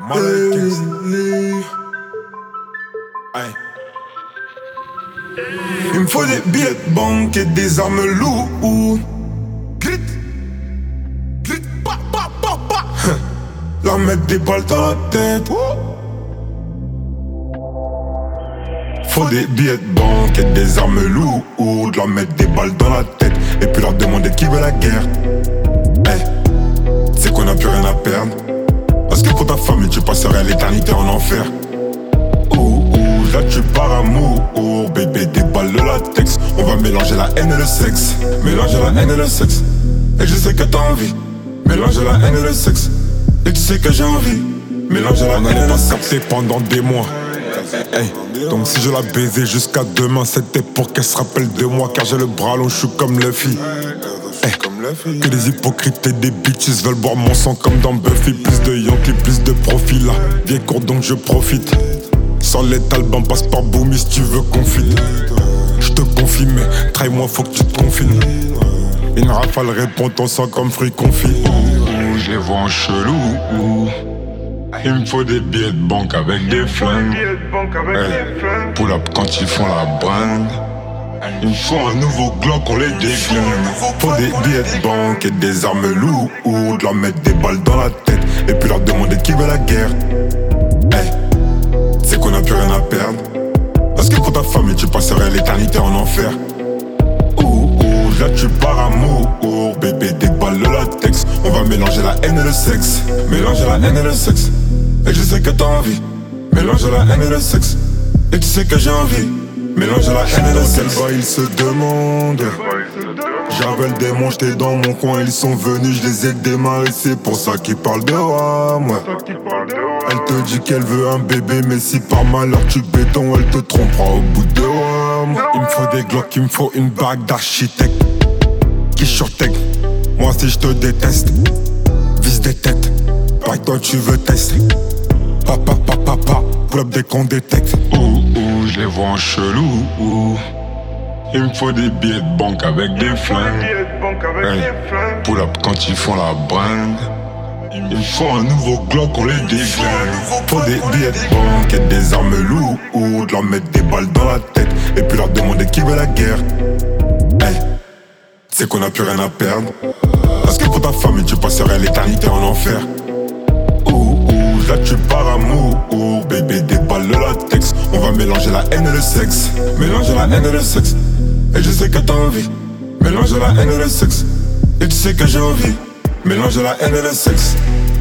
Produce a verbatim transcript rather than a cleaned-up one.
Il me faut des billets de banque et des armes lourdes. Grit, grit, pa, pa, pa, pa. Leur mettre des balles dans la tête. Faut des billets de banque et des armes lourdes. Leur mettre des balles dans la tête. Et puis leur demander qui veut la guerre. Hey, c'est qu'on a plus rien à perdre. Parce que pour ta famille tu passerais l'éternité en enfer. Ouh, ouh, là tu pars amour. Oh bébé, des balles de latex. On va mélanger la haine et le sexe. Mélanger la haine et le sexe. Et je sais que t'as envie. Mélanger la haine et le sexe. Et tu sais que j'ai envie. Mélanger la haine et le sexe. Pendant des mois. Hey, donc si je la baisais jusqu'à demain, c'était pour qu'elle se rappelle de moi. Car j'ai le bras long, je suis comme Luffy. Hey, que des hypocrites et des bitches veulent boire mon sang comme dans Buffy. Plus de Yankee, plus de profil là. Viens court donc je profite. Sans les talbans, passe par Boomy si tu veux confiner. Je te confie mais trahis-moi faut que tu te confines. Une rafale répond ton sang comme fruit confit. Ouh, je les vois en chelou. Ouh. Il me faut des billets de banque avec des flingues. Hey, pull up quand ils font la brinde. Il me faut un nouveau Glock, on les déglingue. Faut des billets de banque et des armes lourdes. Leur mettre des balles dans la tête. Et puis leur demander qui veut la guerre. Hey, c'est qu'on a plus rien à perdre. Parce que pour ta famille tu passerais l'éternité en enfer. Ouh, ouh, là tu pars amour. Oh bébé, des balles de latex. On va mélanger la haine et le sexe. Mélanger la haine et le sexe. Et je sais que t'as envie. Mélanger la haine et le sexe. Et tu sais que j'ai envie. Mélanger la haine et le sexe. Quel ils se demandent. J'avais le démon, j'étais dans mon coin. Ils sont venus, je les ai démarrés. C'est pour ça qu'ils parlent de roi, moi. Elle te dit qu'elle veut un bébé, mais si par malheur tu béton, elle te trompera au bout de roi, moi. Il me faut des glocks, il me faut une bague d'architecte. Qui surtech, moi si je te déteste. Vise des têtes, pas que toi tu veux tester. Papa, papa, papa, pull up dès qu'on détecte. Ouh, ouh, je les vois en chelou. Ouh. Il me faut des billets de banque avec des flingues. Hey, pull up quand ils font la brinde. Il me faut un nouveau Glock, on les déglingue. Faut des billets de banque et des armes lourdes. Leur mettre des balles dans la tête. Et puis leur demander qui veut la guerre. Hey, c'est qu'on a plus rien à perdre. Parce que pour ta famille tu passerais l'éternité en enfer. Ouh, ouh, là tu pars amour. Oh bébé, des balles de latex. On va mélanger la haine et le sexe. Mélanger la haine et le sexe. Et je sais que t'as envie. Mélanger la haine et le sexe. Et tu sais que j'ai envie. Mélanger la haine et le sexe.